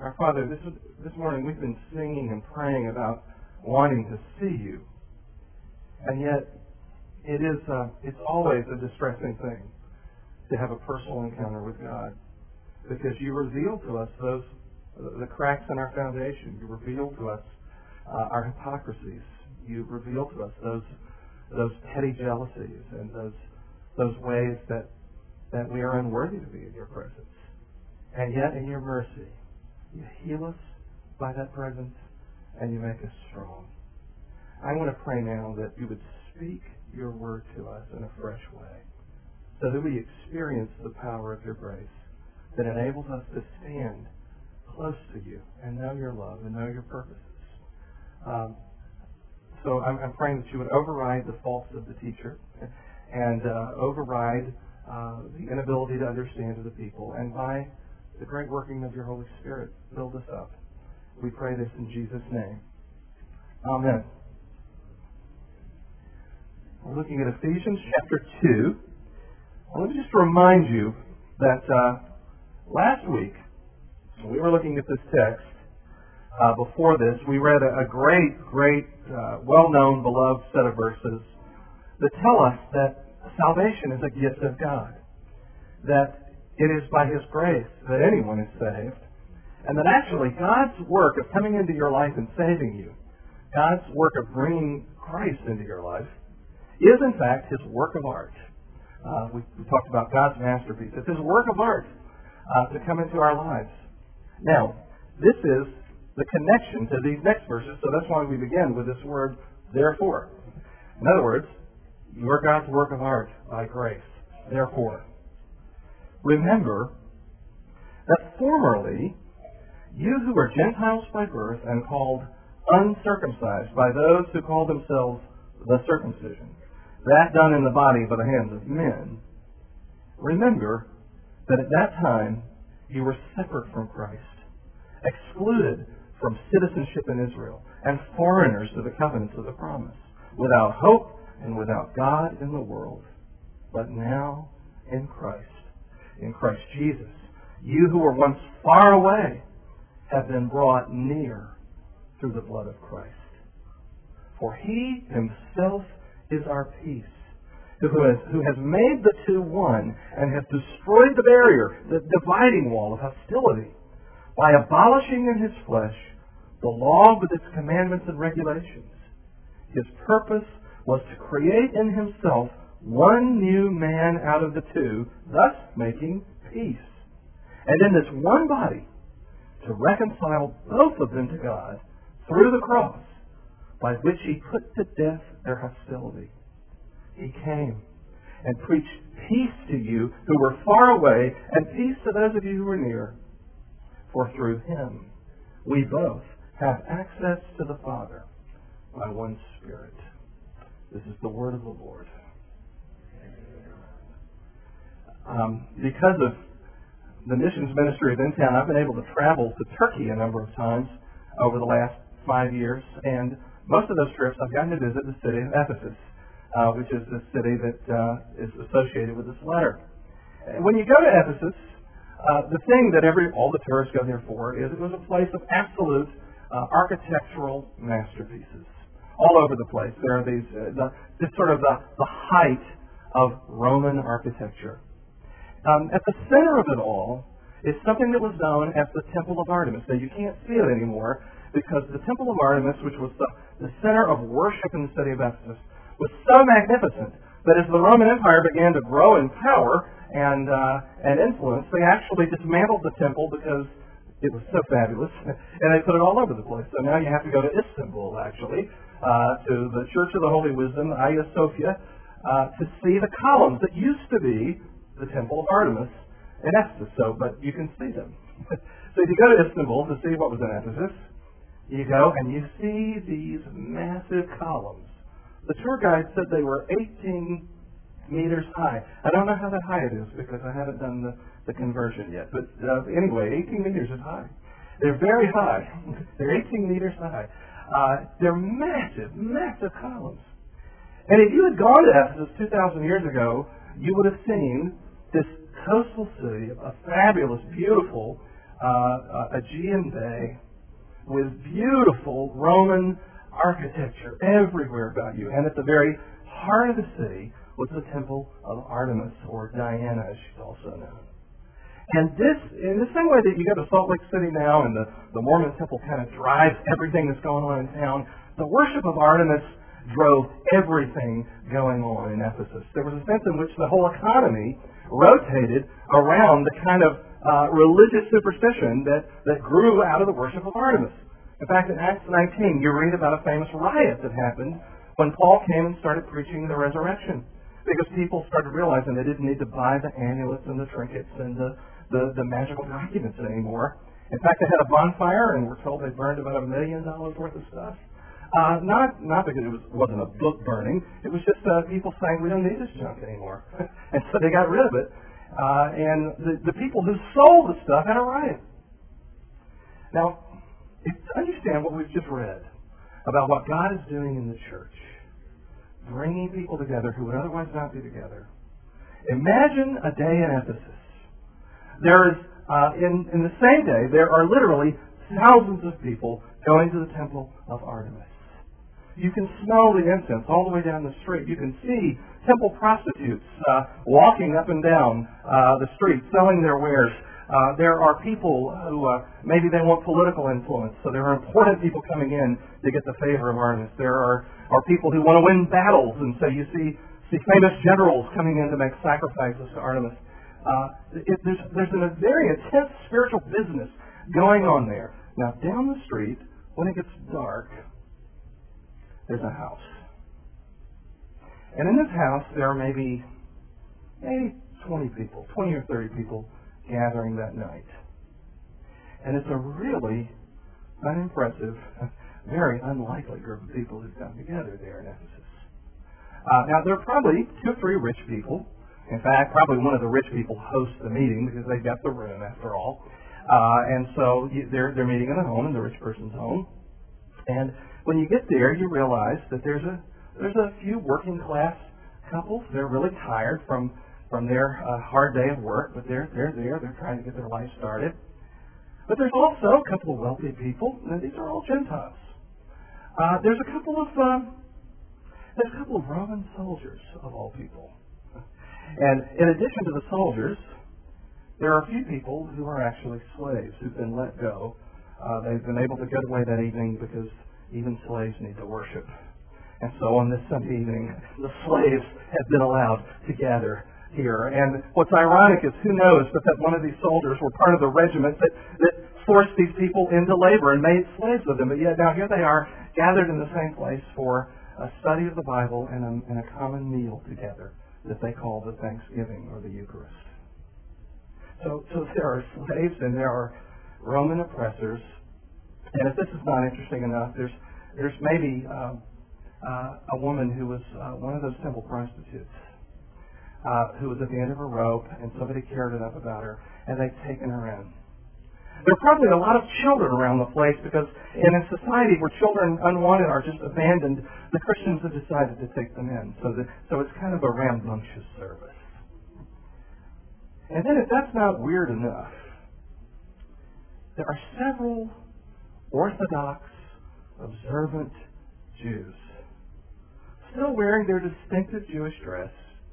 Our Father, this morning we've been singing and praying about wanting to see you. And yet, it's always a distressing thing to have a personal encounter with God. Because you reveal to us the cracks in our foundation. You reveal to us our hypocrisies. You reveal to us those petty jealousies and those ways that we are unworthy to be in your presence. And yet, in your mercy, you heal us by that presence and you make us strong. I want to pray now that you would speak your word to us in a fresh way so that we experience the power of your grace that enables us to stand close to you and know your love and know your purposes. So I'm praying that you would override the faults of the teacher and override the inability to understand of the people, and by the great working of your Holy Spirit, build us up. We pray this in Jesus' name. Amen. We're looking at Ephesians chapter 2. Let me just remind you that last week, when we were looking at this text, before this, we read a great, well-known, beloved set of verses that tell us that salvation is a gift of God, that it is by His grace that anyone is saved, and that actually God's work of coming into your life and saving you, God's work of bringing Christ into your life, is in fact His work of art. We talked about God's masterpiece. It's His work of art to come into our lives. Now, this is the connection to these next verses, so that's why we begin with this word, therefore. In other words, you are God's work of art by grace. Therefore, remember that formerly you who were Gentiles by birth and called uncircumcised by those who call themselves the circumcision, that done in the body by the hands of men, remember that at that time you were separate from Christ, excluded from citizenship in Israel, and foreigners to the covenants of the promise, without hope and without God in the world. But now in Christ Jesus, you who were once far away have been brought near through the blood of Christ. For He Himself is our peace, who has made the two one and has destroyed the barrier, the dividing wall of hostility, by abolishing in His flesh the law with its commandments and regulations. His purpose was to create in Himself one new man out of the two, thus making peace. And in this one body, to reconcile both of them to God through the cross, by which He put to death their hostility. He came and preached peace to you who were far away, and peace to those of you who were near. For through Him we both have access to the Father by one Spirit. This is the word of the Lord. Because of the missions ministry of InTown, I've been able to travel to Turkey a number of times over the last 5 years, and most of those trips I've gotten to visit the city of Ephesus, which is the city that is associated with this letter. When you go to Ephesus, the thing that all the tourists go there for is it was a place of absolute architectural masterpieces all over the place. There are these, just sort of the height of Roman architecture. At the center of it all is something that was known as the Temple of Artemis. Now, you can't see it anymore because the Temple of Artemis, which was the center of worship in the city of Ephesus, was so magnificent that as the Roman Empire began to grow in power and influence, they actually dismantled the temple because it was so fabulous, and they put it all over the place. So now you have to go to Istanbul, actually, to the Church of the Holy Wisdom, Hagia Sophia, to see the columns that used to be the Temple of Artemis in Ephesus. But you can see them. So if you go to Istanbul to see what was in Ephesus, you go and you see these massive columns. The tour guide said they were 18 meters high. I don't know how that high it is because I haven't done the conversion yet. But anyway, 18 meters is high. They're very high. They're 18 meters high. They're massive, massive columns. And if you had gone to Ephesus 2,000 years ago, you would have seen this coastal city, a fabulous, beautiful Aegean Bay with beautiful Roman architecture everywhere about you. And at the very heart of the city was the temple of Artemis, or Diana, as she's also known. And this, in the same way that you go to Salt Lake City now and the Mormon temple kind of drives everything that's going on in town, the worship of Artemis drove everything going on in Ephesus. There was a sense in which the whole economy rotated around the kind of religious superstition that grew out of the worship of Artemis. In fact, in Acts 19, you read about a famous riot that happened when Paul came and started preaching the resurrection, because people started realizing they didn't need to buy the amulets and the trinkets and the magical documents anymore. In fact, they had a bonfire, and we're told they burned about $1 million worth of stuff. Not because it wasn't a book burning. It was just people saying, we don't need this junk anymore. And so they got rid of it. And the people who sold the stuff had a riot. Now, to understand what we've just read about what God is doing in the church, bringing people together who would otherwise not be together, imagine a day in Ephesus. There is, in the same day, there are literally thousands of people going to the temple of Artemis. You can smell the incense all the way down the street. You can see temple prostitutes walking up and down the street, selling their wares. There are people who maybe they want political influence, so there are important people coming in to get the favor of Artemis. There are people who want to win battles, and so you see famous generals coming in to make sacrifices to Artemis. There's a very intense spiritual business going on there. Now, down the street, when it gets dark, there's a house. And in this house, there are maybe 20 people, 20 or 30 people gathering that night. And it's a really unimpressive, very unlikely group of people who've come together there in Ephesus. Now, there are probably 2 or 3 rich people. In fact, probably one of the rich people hosts the meeting because they've got the room, after all. And so they're meeting in a home, in the rich person's home. And when you get there, you realize that there's a few working class couples. They're really tired from their hard day of work, but they're there. They're trying to get their life started. But there's also a couple of wealthy people. Now, these are all Gentiles. There's a couple of Roman soldiers, of all people. And in addition to the soldiers, there are a few people who are actually slaves who've been let go. They've been able to get away that evening because even slaves need to worship. And so on this Sunday evening, the slaves have been allowed to gather here. And what's ironic is, who knows but that one of these soldiers were part of the regiment that forced these people into labor and made slaves of them. But yet now here they are, gathered in the same place for a study of the Bible and a common meal together that they call the Thanksgiving or the Eucharist. So there are slaves and there are Roman oppressors. And if this is not interesting enough, there's maybe a woman who was one of those temple prostitutes who was at the end of her rope, and somebody cared enough about her, and they've taken her in. There are probably a lot of children around the place because in a society where children unwanted are just abandoned, the Christians have decided to take them in. So it's kind of a rambunctious service. And then if that's not weird enough, there are several Orthodox, observant Jews still wearing their distinctive Jewish dress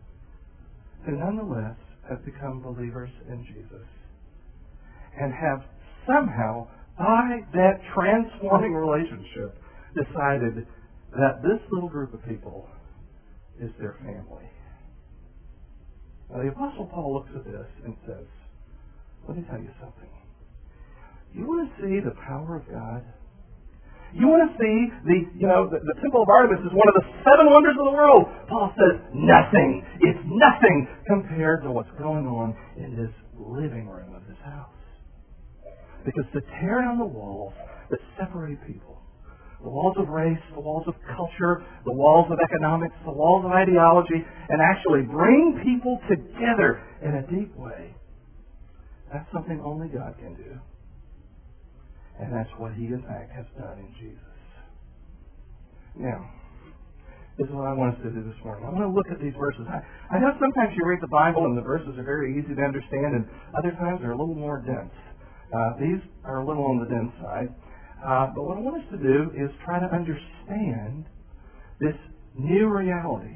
who nonetheless have become believers in Jesus and have somehow, by that transforming relationship, decided that this little group of people is their family. Now, the Apostle Paul looks at this and says, let me tell you something. You want to see the power of God? You want to see the Temple of Artemis is one of the 7 wonders of the world. Paul says nothing. It's nothing compared to what's going on in this living room of this house. Because to tear down the walls that separate people, the walls of race, the walls of culture, the walls of economics, the walls of ideology, and actually bring people together in a deep way, that's something only God can do. And that's what He, in fact, has done in Jesus. Now, this is what I want us to do this morning. I want to look at these verses. I know sometimes you read the Bible and the verses are very easy to understand, and other times they're a little more dense. These are a little on the dense side. But what I want us to do is try to understand this new reality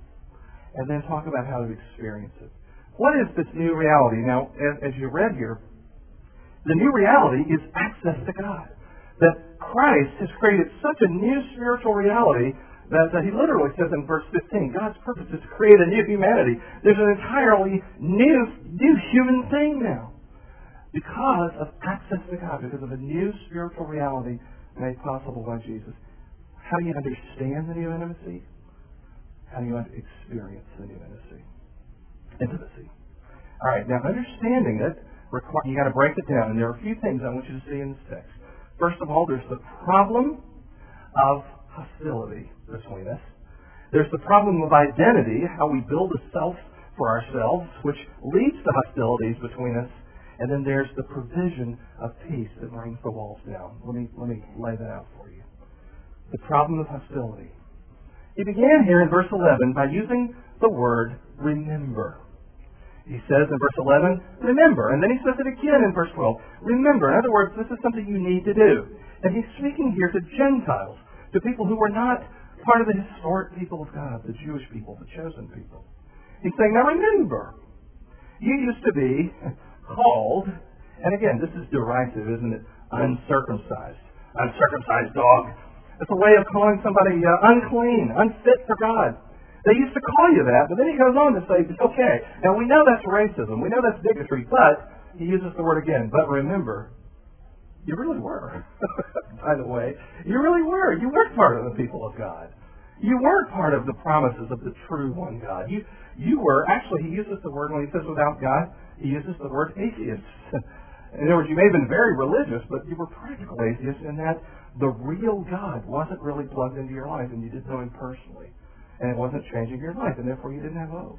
and then talk about how to experience it. What is this new reality? Now, as you read here, the new reality is access to God. That Christ has created such a new spiritual reality that he literally says in verse 15, God's purpose is to create a new humanity. There's an entirely new human thing now because of access to God, because of a new spiritual reality made possible by Jesus. How do you understand the new intimacy? How do you experience the new intimacy? All right, now understanding it, you got to break it down, and there are a few things I want you to see in this text. First of all, there's the problem of hostility between us. There's the problem of identity, how we build a self for ourselves, which leads to hostilities between us. And then there's the provision of peace that brings the walls down. Let me lay that out for you. The problem of hostility. He began here in verse 11 by using the word remember. He says in verse 11, remember. And then he says it again in verse 12. Remember. In other words, this is something you need to do. And he's speaking here to Gentiles, to people who were not part of the historic people of God, the Jewish people, the chosen people. He's saying, now remember, you used to be called, and again, this is derisive, isn't it? Uncircumcised. Uncircumcised dog. It's a way of calling somebody unclean, unfit for God. They used to call you that, but then he goes on to say, it's okay. Now, we know that's racism. We know that's bigotry, but he uses the word again. But remember, you really were. By the way, you really were. You weren't part of the people of God. You weren't part of the promises of the true one God. You were, actually, he uses the word, when he says without God, he uses the word atheist. In other words, you may have been very religious, but you were practical atheists in that the real God wasn't really plugged into your life, and you didn't know him personally. And it wasn't changing your life, and therefore you didn't have hope.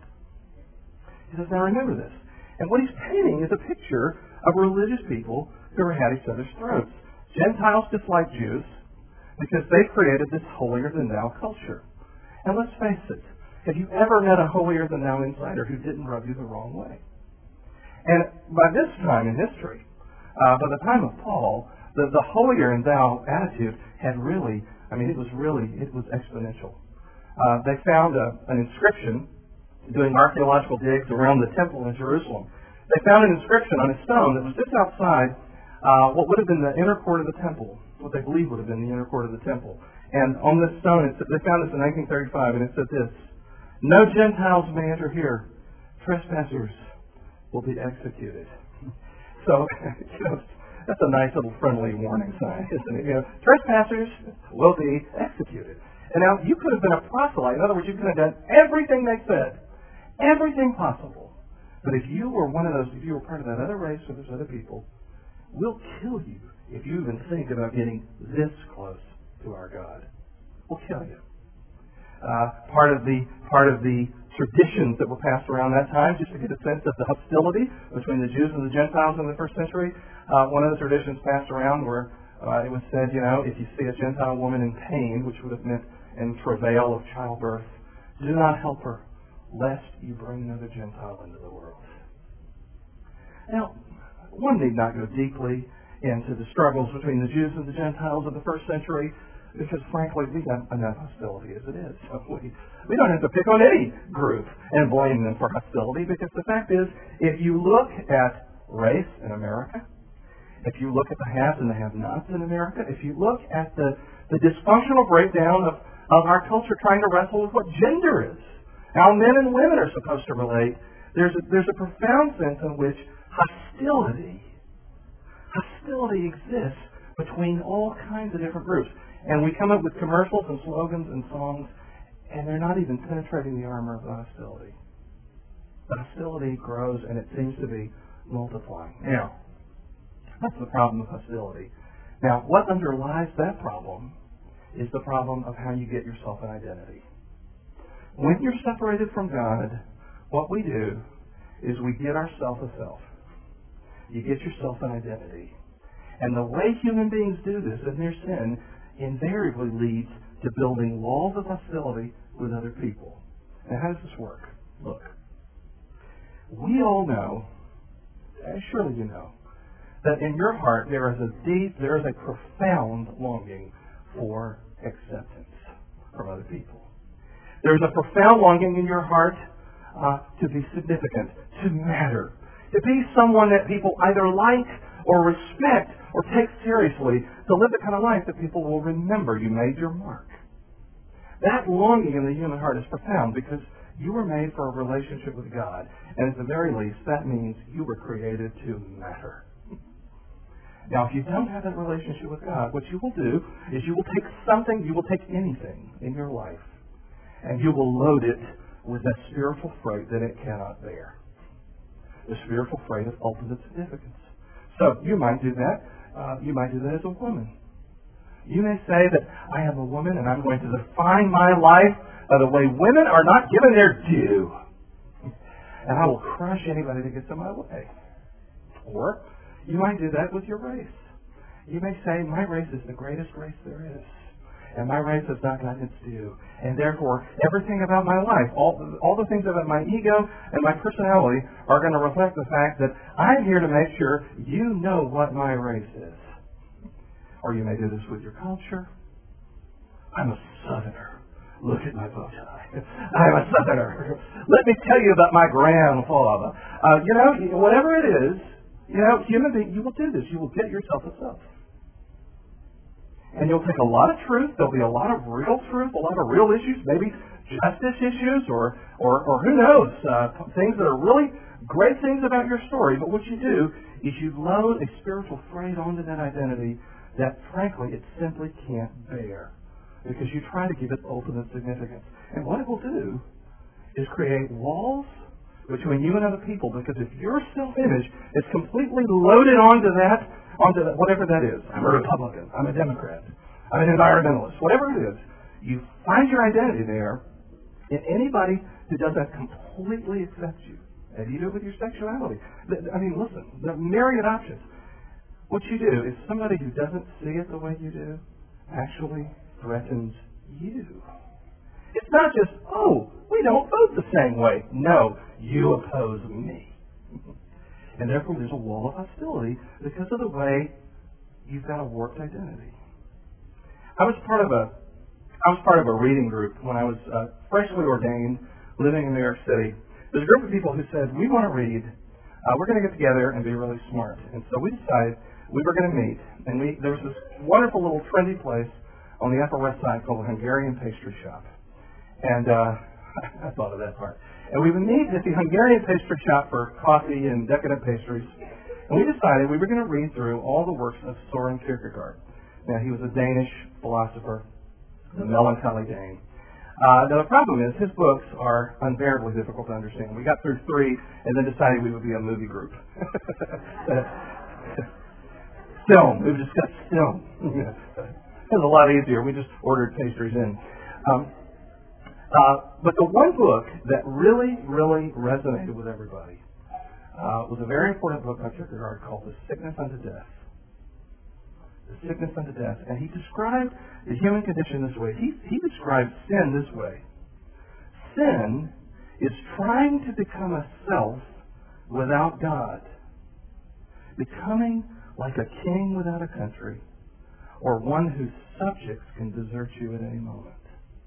He says, now remember this. And what he's painting is a picture of religious people who were at each other's throats. Gentiles dislike Jews because they created this holier-than-thou culture. And let's face it, have you ever met a holier-than-thou insider who didn't rub you the wrong way? And by this time in history, by the time of Paul, the holier-than-thou attitude had really, it was exponential. They found an inscription doing archaeological digs around the temple in Jerusalem. They found an inscription on a stone that was just outside what would have been the inner court of the temple, what they believe would have been the inner court of the temple. And on this stone, they found this in 1935, and it said this, no Gentiles may enter here. Trespassers will be executed. So, that's a nice little friendly warning sign, isn't it? Trespassers will be executed. And now, you could have been a proselyte. In other words, you could have done everything they said. Everything possible. But if you were one of those, if you were part of that other race or those other people, we'll kill you if you even think about getting this close to our God. We'll kill you. Part of the traditions that were passed around that time, just to get a sense of the hostility between the Jews and the Gentiles in the first century, one of the traditions passed around where it was said, if you see a Gentile woman in pain, which would have meant in travail of childbirth, do not help her, lest you bring another Gentile into the world. Now, one need not go deeply into the struggles between the Jews and the Gentiles of the first century, because frankly, we have enough hostility as it is. So we don't have to pick on any group and blame them for hostility, because the fact is, if you look at race in America, if you look at the haves and the have-nots in America, if you look at the dysfunctional breakdown of our culture trying to wrestle with what gender is, how men and women are supposed to relate, there's a profound sense in which hostility exists between all kinds of different groups. And we come up with commercials and slogans and songs, and they're not even penetrating the armor of the hostility. The hostility grows, and it seems to be multiplying. Now, that's the problem of hostility. Now, what underlies that problem is the problem of how you get yourself an identity. When you're separated from God, what we do is we get ourselves a self. You get yourself an identity. And the way human beings do this in their sin invariably leads to building walls of hostility with other people. Now, how does this work? Look, we all know, surely you know, that in your heart there is a profound longing for acceptance from other people. There's a profound longing in your heart to be significant, to matter, to be someone that people either like or respect or take seriously, to live the kind of life that people will remember you made your mark. That longing in the human heart is profound because you were made for a relationship with God, and at the very least, that means you were created to matter. Now, if you don't have that relationship with God, what you will do is you will take anything in your life, and you will load it with that spiritual freight that it cannot bear. The spiritual freight of ultimate significance. So, you might do that. You might do that as a woman. You may say that I am a woman and I'm going to define my life by the way women are not given their due. And I will crush anybody that gets in my way. Or you might do that with your race. You may say, my race is the greatest race there is. And my race has not gotten its due. And therefore, everything about my life, all the things about my ego and my personality are going to reflect the fact that I'm here to make sure you know what my race is. Or you may do this with your culture. I'm a Southerner. Look at my bow tie. I'm a Southerner. Let me tell you about my grandfather. Whatever it is, human being, you will do this. You will get yourself a self. And you'll take a lot of truth. There'll be a lot of real truth, a lot of real issues, maybe justice issues, or who knows, things that are really great things about your story. But what you do is you load a spiritual freight onto that identity that, frankly, it simply can't bear because you try to give it ultimate significance. And what it will do is create walls between you and other people, because if your self-image is completely loaded onto that, whatever that is, I'm a Republican, I'm a Democrat, I'm an environmentalist, whatever it is, you find your identity there, and anybody who does that completely accepts you. And you do it with your sexuality. Listen, the myriad options. What you do is somebody who doesn't see it the way you do actually threatens you. It's not just, we don't vote the same way. No, you oppose me. And therefore there's a wall of hostility because of the way you've got a warped identity. I was part of a reading group when I was freshly ordained, living in New York City. There's a group of people who said, we want to read. We're going to get together and be really smart. And so we decided we were going to meet. And there was this wonderful little trendy place on the Upper West Side called the Hungarian Pastry Shop. And I thought of that part. And we would meet at the Hungarian Pastry Shop for coffee and decadent pastries. And we decided we were going to read through all the works of Soren Kierkegaard. Now, he was a Danish philosopher, the melancholy Dane. Now, the problem is his books are unbearably difficult to understand. We got through 3 and then decided we would be a movie group. Film. We would discuss film. It was a lot easier. We just ordered pastries in. But the one book that really, really resonated with everybody was a very important book by Kierkegaard called The Sickness Unto Death. The Sickness Unto Death. And he described the human condition this way. He described sin this way. Sin is trying to become a self without God. Becoming like a king without a country, or one whose subjects can desert you at any moment.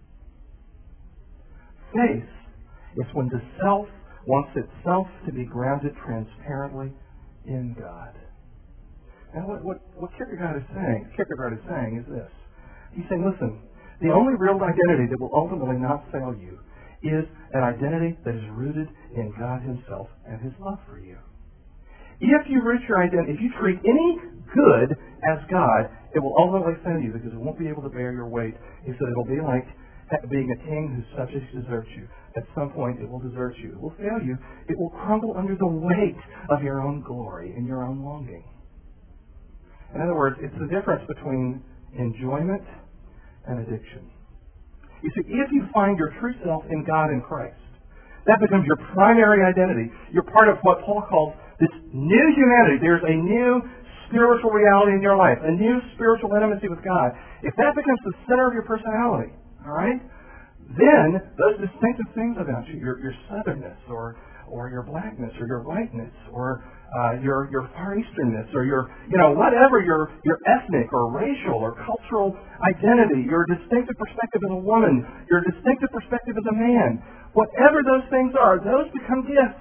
Faith is when the self wants itself to be grounded transparently in God. Now, what Kierkegaard is saying is this. He's saying, listen, the only real identity that will ultimately not fail you is an identity that is rooted in God Himself and His love for you. If you root your identity, if you treat any good as God, it will ultimately fail you because it won't be able to bear your weight. He said it'll be like being a king whose subjects desert you. At some point, it will desert you. It will fail you. It will crumble under the weight of your own glory and your own longing. In other words, it's the difference between enjoyment and addiction. You see, if you find your true self in God and Christ, that becomes your primary identity. You're part of what Paul calls this new humanity. There's a new spiritual reality in your life, a new spiritual intimacy with God. If that becomes the center of your personality, all right, then those distinctive things about you, your southernness or or your blackness, or your whiteness, or your Far Easternness, or your, whatever your ethnic or racial or cultural identity, your distinctive perspective as a woman, your distinctive perspective as a man, whatever those things are, those become gifts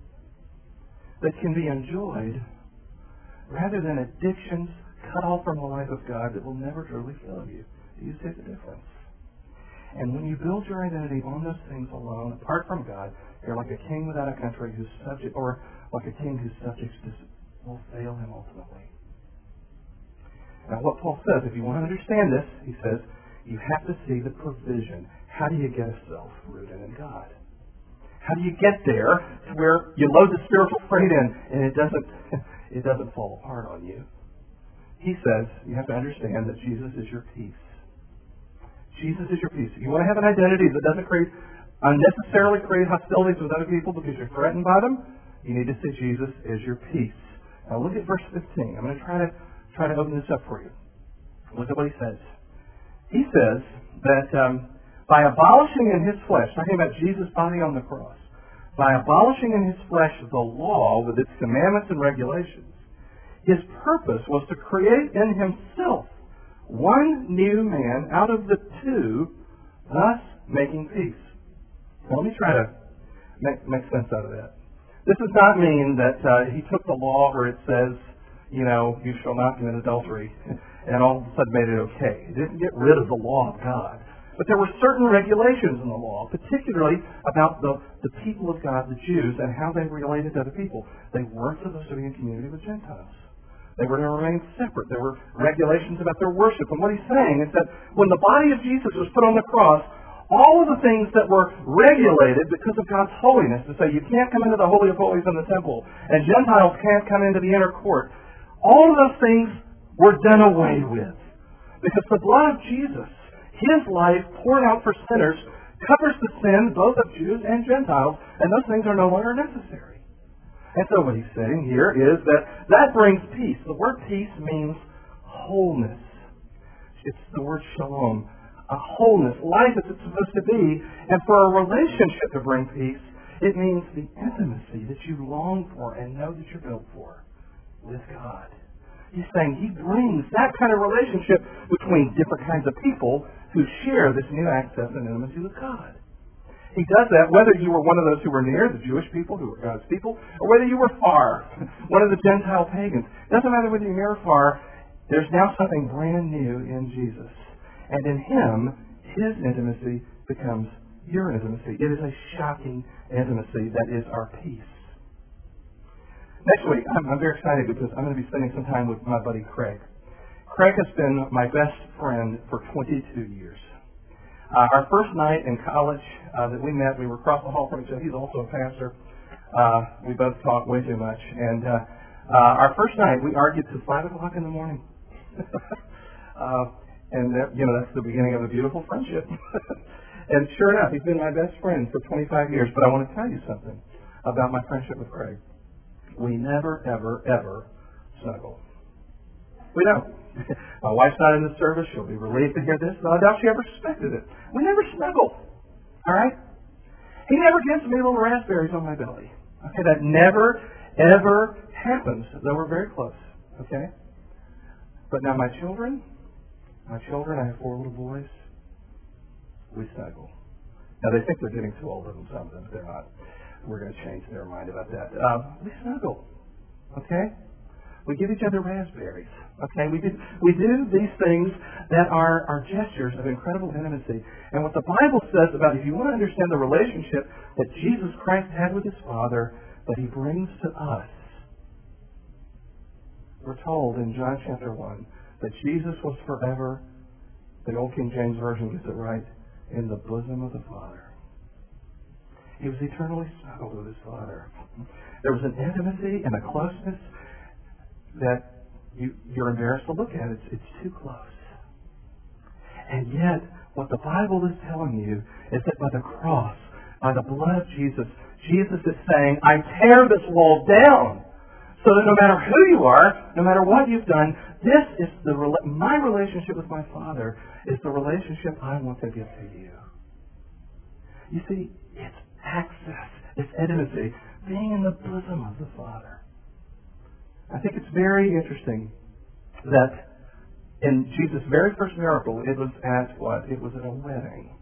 that can be enjoyed rather than addictions cut off from the life of God that will never truly fill you. Do you see the difference? And when you build your identity on those things alone, apart from God, you're like a king without a country whose subject, or like a king whose subjects will fail him ultimately. Now, what Paul says, if you want to understand this, he says, you have to see the provision. How do you get a self rooted in God? How do you get there to where you load the spiritual freight in and it doesn't fall apart on you? He says you have to understand that Jesus is your peace. Jesus is your peace. If you want to have an identity that doesn't unnecessarily create hostilities with other people because you're threatened by them, you need to see Jesus as your peace. Now look at verse 15. I'm going to try to open this up for you. Look at what he says. He says that by abolishing in his flesh, talking about Jesus' body on the cross, by abolishing in his flesh the law with its commandments and regulations, his purpose was to create in himself one new man out of the two, thus making peace. Now, let me try to make sense out of that. This does not mean that he took the law where it says, you shall not commit adultery, and all of a sudden made it okay. He didn't get rid of the law of God. But there were certain regulations in the law, particularly about the people of God, the Jews, and how they related to other people. They weren't supposed to be in community with Gentiles. They were to remain separate. There were regulations about their worship. And what he's saying is that when the body of Jesus was put on the cross, all of the things that were regulated because of God's holiness, to say you can't come into the Holy of Holies in the temple, and Gentiles can't come into the inner court, all of those things were done away with. Because the blood of Jesus, his life poured out for sinners, covers the sin both of Jews and Gentiles, and those things are no longer necessary. And so what he's saying here is that brings peace. The word peace means wholeness. It's the word shalom. A wholeness, life as it's supposed to be. And for a relationship to bring peace, it means the intimacy that you long for and know that you're built for with God. He's saying he brings that kind of relationship between different kinds of people who share this new access and intimacy with God. He does that whether you were one of those who were near, the Jewish people, who were God's people, or whether you were far, one of the Gentile pagans. It doesn't matter whether you're near or far, there's now something brand new in Jesus. And in him, his intimacy becomes your intimacy. It is a shocking intimacy that is our peace. Next week, I'm very excited because I'm going to be spending some time with my buddy Craig. Craig has been my best friend for 22 years. Our first night in college that we met, we were across the hall from each other. He's also a pastor. We both talk way too much. And our first night, we argued till 5 o'clock in the morning. And that's the beginning of a beautiful friendship. And sure enough, he's been my best friend for 25 years. But I want to tell you something about my friendship with Craig. We never, ever, ever snuggle. We don't. My wife's not in the service. She'll be relieved to hear this. No, I doubt she ever suspected it. We never snuggle. All right? He never gives me little raspberries on my belly. Okay? That never, ever happens, though we're very close. Okay? But now my children, I have 4 little boys. We snuggle. Now they think they're getting too old for some of them, but they're not. We're going to change their mind about that. We snuggle. Okay? We give each other raspberries. Okay, we do these things that are gestures of incredible intimacy. And what the Bible says about, if you want to understand the relationship that Jesus Christ had with his Father, that he brings to us, we're told in John chapter 1 that Jesus was forever, the old King James Version gets it right, in the bosom of the Father. He was eternally snuggled with his Father. There was an intimacy and a closeness that you're embarrassed to look at. It's too close. And yet, what the Bible is telling you is that by the cross, by the blood of Jesus, Jesus is saying, I tear this wall down so that no matter who you are, no matter what you've done, this is my relationship with my Father is the relationship I want to give to you. You see, it's access, it's intimacy being in the bosom of the Father. I think it's very interesting that in Jesus' very first miracle, it was at what? It was at a wedding.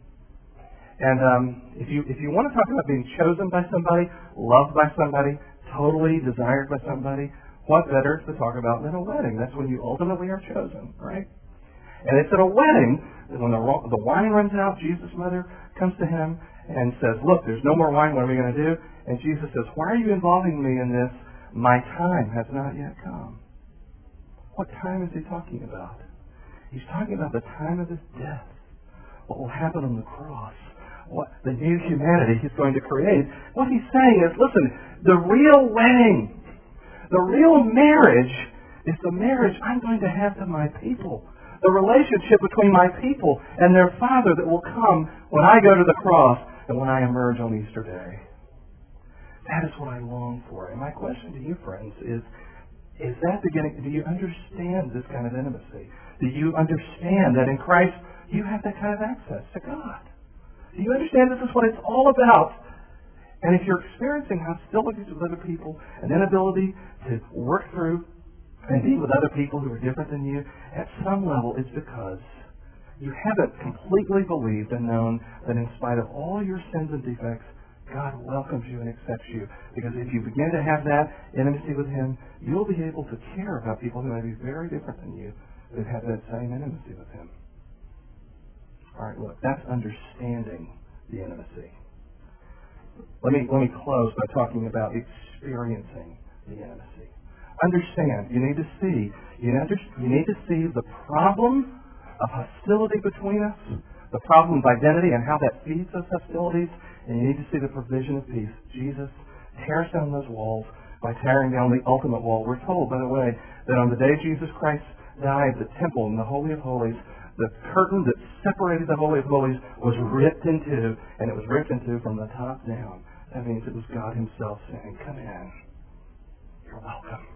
And if you want to talk about being chosen by somebody, loved by somebody, totally desired by somebody, what better to talk about than a wedding? That's when you ultimately are chosen, right? And it's at a wedding that when the wine runs out, Jesus' mother comes to him and says, look, there's no more wine. What are we going to do? And Jesus says, why are you involving me in this? My time has not yet come. What time is he talking about? He's talking about the time of his death. What will happen on the cross. What the new humanity he's going to create. What he's saying is, listen, the real wedding, the real marriage is the marriage I'm going to have to my people. The relationship between my people and their Father that will come when I go to the cross and when I emerge on Easter Day. That is what I long for. And my question to you, friends, is that beginning? Do you understand this kind of intimacy? Do you understand that in Christ you have that kind of access to God? Do you understand this is what it's all about? And if you're experiencing hostilities with other people, an inability to work through and be with other people who are different than you, at some level it's because you haven't completely believed and known that in spite of all your sins and defects, God welcomes you and accepts you. Because if you begin to have that intimacy with Him, you'll be able to care about people who may be very different than you that have that same intimacy with Him. All right, look, that's understanding the intimacy. Let me close by talking about experiencing the intimacy. Understand, you need to see the problem of hostility between us, the problem of identity and how that feeds those hostilities, and you need to see the provision of peace. Jesus tears down those walls by tearing down the ultimate wall. We're told, by the way, that on the day Jesus Christ died, the temple in the Holy of Holies, the curtain that separated the Holy of Holies was ripped in two, and it was ripped in two from the top down. That means it was God Himself saying, come in. You're welcome.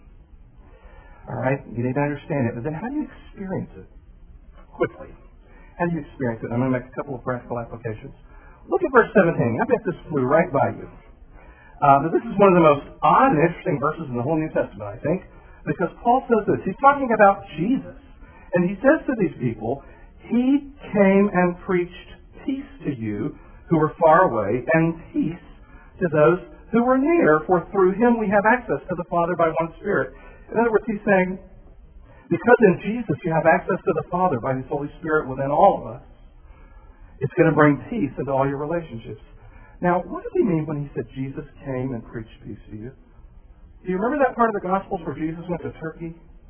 All right? You need to understand it. But then how do you experience it? Quickly. How do you experience it? I'm going to make a couple of practical applications. Look at verse 17. I bet this flew right by you. But this is one of the most odd and interesting verses in the whole New Testament, I think, because Paul says this. He's talking about Jesus. And he says to these people, He came and preached peace to you who were far away, and peace to those who were near, for through Him we have access to the Father by one Spirit. In other words, he's saying, because in Jesus you have access to the Father by His Holy Spirit within all of us, it's going to bring peace into all your relationships. Now, what did he mean when he said Jesus came and preached peace to you? Do you remember that part of the Gospels where Jesus went to Turkey?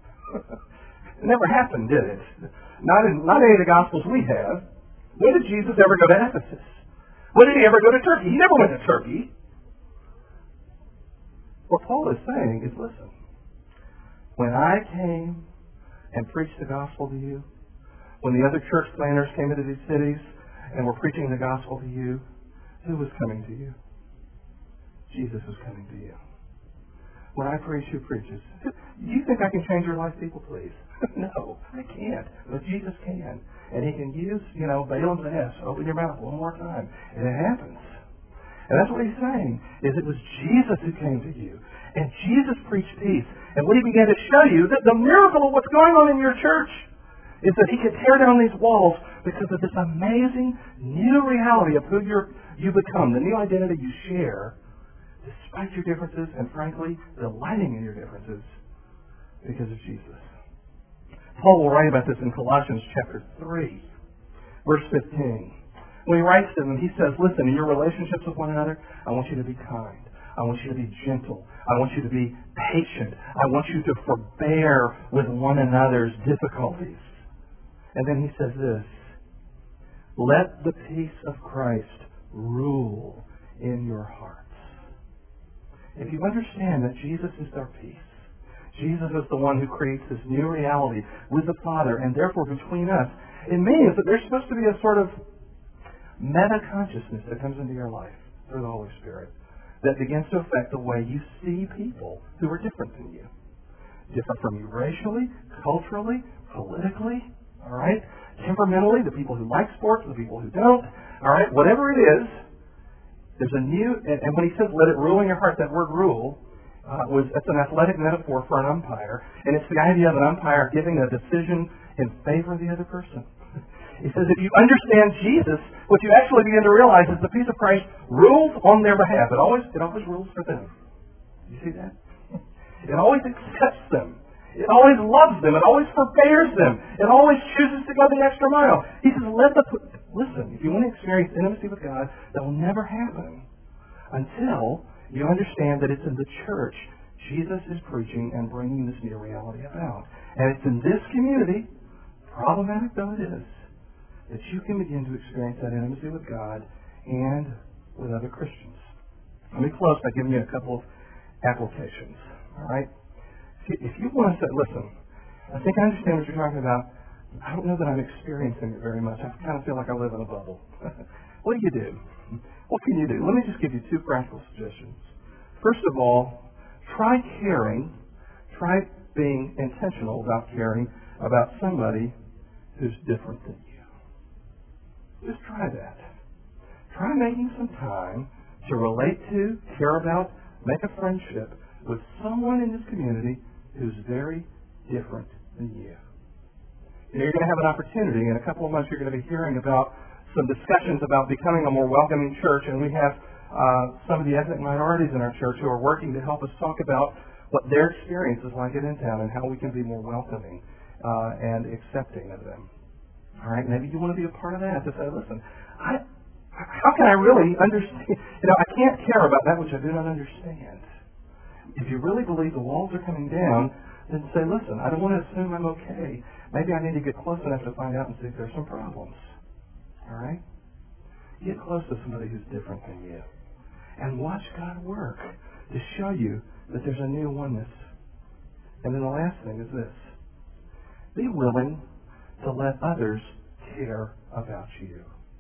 It never happened, did it? Not any of the Gospels we have. When did Jesus ever go to Ephesus? When did He ever go to Turkey? He never went to Turkey. What Paul is saying is, listen, when I came and preached the gospel to you, when the other church planters came into these cities and were preaching the gospel to you, who was coming to you? Jesus was coming to you. When I preach, who preaches? Do you think I can change your life, people, please? No, I can't. But Jesus can. And He can use, Balaam's ass. Open your mouth one more time. And it happens. And that's what He's saying, is it was Jesus who came to you. And Jesus preached peace. And what He began to show you, that the miracle of what's going on in your church is that He could tear down these walls because of this amazing new reality of who you become, the new identity you share, despite your differences, and frankly, delighting in your differences because of Jesus. Paul will write about this in Colossians chapter 3, verse 15. When he writes to them, he says, listen, in your relationships with one another, I want you to be kind. I want you to be gentle. I want you to be patient. I want you to forbear with one another's difficulties. And then he says this, let the peace of Christ rule in your hearts. If you understand that Jesus is our peace, Jesus is the one who creates this new reality with the Father, and therefore between us, it means that there's supposed to be a sort of meta-consciousness that comes into your life through the Holy Spirit that begins to affect the way you see people who are different than you. Different from you racially, culturally, politically, all right? Temperamentally, the people who like sports, the people who don't, all right? Whatever it is, There's a new, and when he says let it rule in your heart, that word rule, that's an athletic metaphor for an umpire, and it's the idea of an umpire giving a decision in favor of the other person. He says if you understand Jesus, what you actually begin to realize is the peace of Christ rules on their behalf. It always rules for them. You see that? It always accepts them. It always loves them. It always forbears them. It always chooses to go the extra mile. He says, listen, if you want to experience intimacy with God, that will never happen until you understand that it's in the church Jesus is preaching and bringing this new reality about. And it's in this community, problematic though it is, that you can begin to experience that intimacy with God and with other Christians. Let me close by giving you a couple of applications. All right? If you want to say, listen, I think I understand what you're talking about. I don't know that I'm experiencing it very much. I kind of feel like I live in a bubble. What do you do? What can you do? Let me just give you two practical suggestions. First of all, try being intentional about caring about somebody who's different than you. Just try that. Try making some time to relate to, care about, make a friendship with someone in this community who's very different than you. You're going to have an opportunity. In a couple of months, you're going to be hearing about some discussions about becoming a more welcoming church, and we have some of the ethnic minorities in our church who are working to help us talk about what their experience is like in town and how we can be more welcoming and accepting of them. All right, maybe you want to be a part of that, to say, listen, how can I really understand? I can't care about that which I do not understand. If you really believe the walls are coming down, then say, listen, I don't want to assume I'm okay. Maybe I need to get close enough to find out and see if there's some problems. All right? Get close to somebody who's different than you. And watch God work to show you that there's a new oneness. And then the last thing is this. Be willing to let others care about you.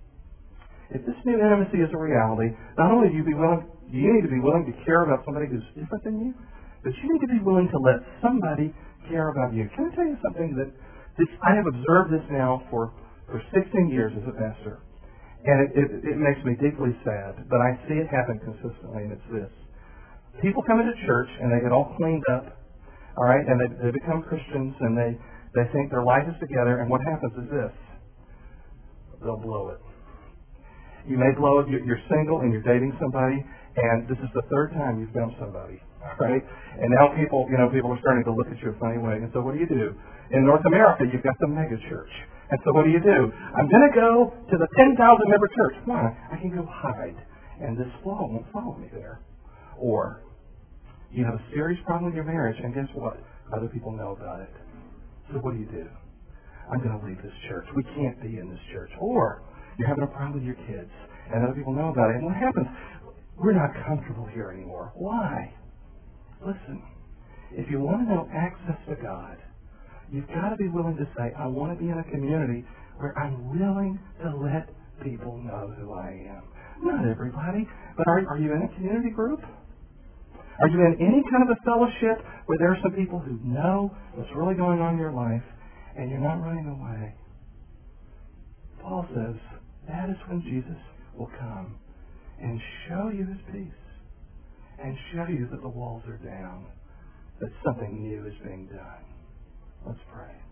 If this new intimacy is a reality, not only do you need to be willing to care about somebody who's different than you, but you need to be willing to let somebody care about you. Can I tell you something that I have observed this now for 16 years as a pastor, and it makes me deeply sad, but I see it happen consistently, and it's this. People come into church, and they get all cleaned up, all right, and they become Christians, and they think their life is together, and what happens is this. They'll blow it. You may blow it. You're single and you're dating somebody, and this is the third time you've found somebody, right? And now people are starting to look at you a funny way. And so what do you do? In North America, you've got the mega church. And so what do? I'm going to go to the 10,000-member church. Why? I can go hide, and this flaw won't follow me there. Or you have a serious problem with your marriage, and guess what? Other people know about it. So what do? I'm going to leave this church. We can't be in this church. Or you're having a problem with your kids, and other people know about it. And what happens? We're not comfortable here anymore. Why? Listen, if you want to know access to God, you've got to be willing to say, I want to be in a community where I'm willing to let people know who I am. Not everybody, but are you in a community group? Are you in any kind of a fellowship where there are some people who know what's really going on in your life and you're not running away? Paul says that is when Jesus will come and show you his peace and show you that the walls are down, that something new is being done. Let's pray.